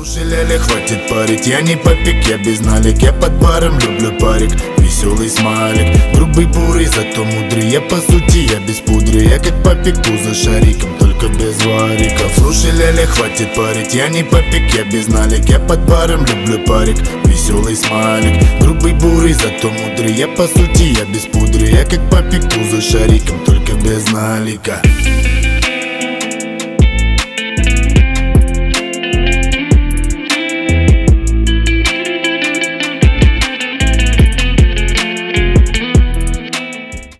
Слушай, ляля, хватит парить, я не попик, я без налик. Я под баром люблю парик, веселый смайлик. Грубый, бурый, зато мудрый, я по сути, я без пудры. Я как папик за шариком, только без вариков. Слушай, ляля, хватит парить, я не попик, я без налик. Я под баром люблю парик, веселый смайлик. Грубый, бурый, зато мудрый, я по сути, я без пудры. Я как папик за шариком, только без налика.